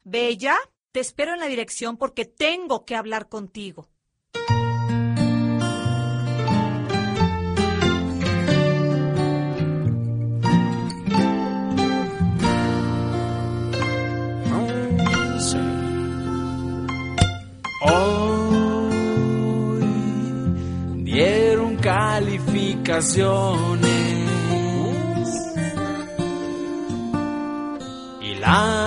Bella, te espero en la dirección porque tengo que hablar contigo. Hoy dieron calificaciones y la